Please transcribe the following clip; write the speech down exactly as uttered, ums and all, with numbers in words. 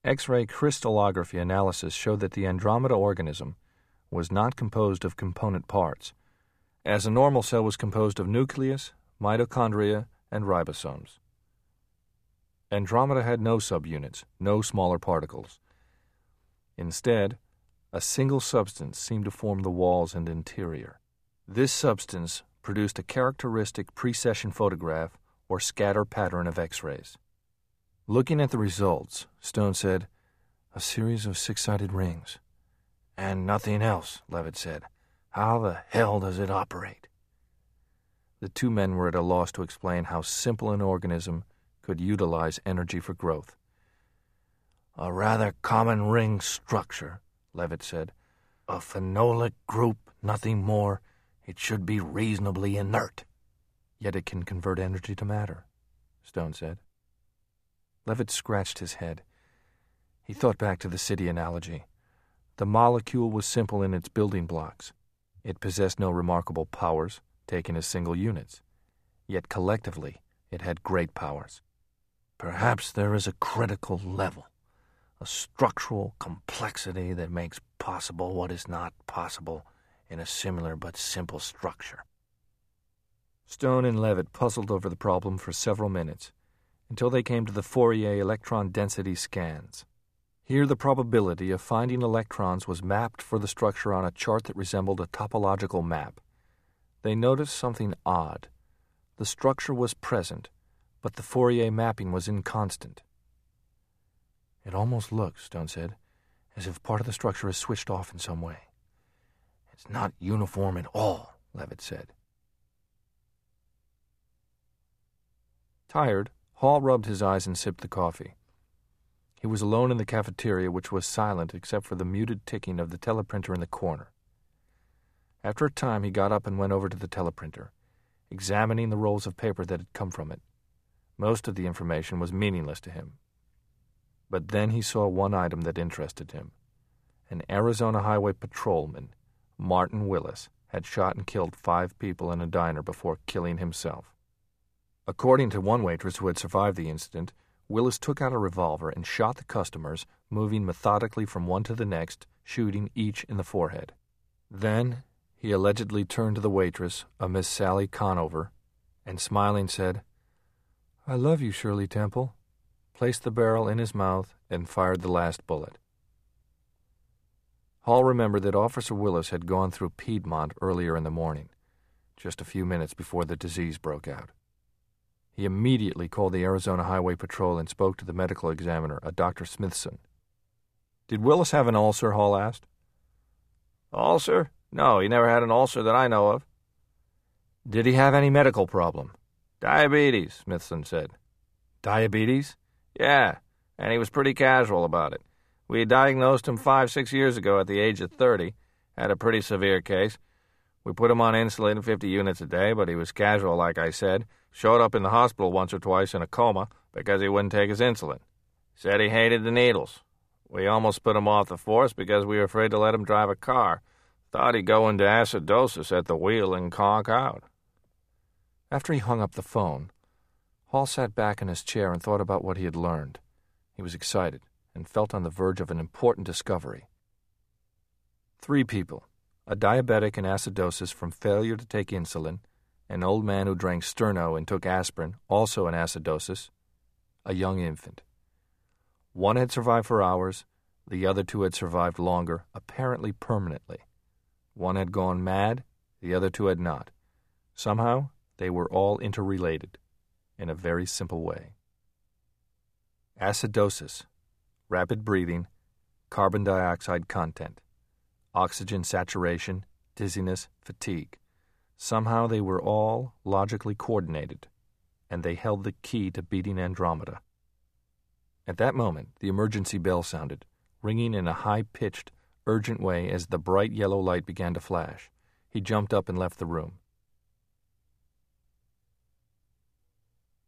X-ray crystallography analysis showed that the Andromeda organism was not composed of component parts, as a normal cell was composed of nucleus, mitochondria, and ribosomes. Andromeda had no subunits, no smaller particles. Instead, a single substance seemed to form the walls and interior. This substance produced a characteristic precession photograph or scatter pattern of X-rays. Looking at the results, Stone said, "A series of six-sided rings." "And nothing else," Levitt said. "How the hell does it operate?" The two men were at a loss to explain how simple an organism could utilize energy for growth. "A rather common ring structure," Levitt said. "A phenolic group, nothing more. It should be reasonably inert." "Yet it can convert energy to matter," Stone said. Levitt scratched his head. He thought back to the city analogy. The molecule was simple in its building blocks. It possessed no remarkable powers, taken as single units. Yet collectively, it had great powers. "Perhaps there is a critical level, a structural complexity that makes possible what is not possible in a similar but simple structure." Stone and Levitt puzzled over the problem for several minutes, until they came to the Fourier electron density scans. Here the probability of finding electrons was mapped for the structure on a chart that resembled a topological map. They noticed something odd. The structure was present, but the Fourier mapping was inconstant. "It almost looks," Stone said, "as if part of the structure is switched off in some way." "It's not uniform at all," Levitt said. Tired, Hall rubbed his eyes and sipped the coffee. He was alone in the cafeteria, which was silent except for the muted ticking of the teleprinter in the corner. After a time, he got up and went over to the teleprinter, examining the rolls of paper that had come from it. Most of the information was meaningless to him. But then he saw one item that interested him. An Arizona Highway patrolman, Martin Willis, had shot and killed five people in a diner before killing himself. According to one waitress who had survived the incident, Willis took out a revolver and shot the customers, moving methodically from one to the next, shooting each in the forehead. Then he allegedly turned to the waitress, a Miss Sally Conover, and smiling said, "I love you, Shirley Temple," placed the barrel in his mouth, and fired the last bullet. Hall remembered that Officer Willis had gone through Piedmont earlier in the morning, just a few minutes before the disease broke out. He immediately called the Arizona Highway Patrol and spoke to the medical examiner, a Doctor Smithson. "Did Willis have an ulcer?" Hall asked. "Ulcer? No, he never had an ulcer that I know of." "Did he have any medical problem?" "Diabetes," Smithson said. "Diabetes?" "Yeah, and he was pretty casual about it. We diagnosed him five, six years ago at the age of thirty. Had a pretty severe case. We put him on insulin, fifty units a day, but he was casual, like I said. Showed up in the hospital once or twice in a coma because he wouldn't take his insulin. Said he hated the needles. We almost put him off the force because we were afraid to let him drive a car. Thought he'd go into acidosis at the wheel and conk out." After he hung up the phone, Hall sat back in his chair and thought about what he had learned. He was excited and felt on the verge of an important discovery. Three people, a diabetic in acidosis from failure to take insulin, an old man who drank Sterno and took aspirin, also in acidosis, a young infant. One had survived for hours, the other two had survived longer, apparently permanently. One had gone mad, the other two had not. Somehow, they were all interrelated, in a very simple way. Acidosis, rapid breathing, carbon dioxide content, oxygen saturation, dizziness, fatigue. Somehow they were all logically coordinated, and they held the key to beating Andromeda. At that moment, the emergency bell sounded, ringing in a high-pitched, urgent way as the bright yellow light began to flash. He jumped up and left the room.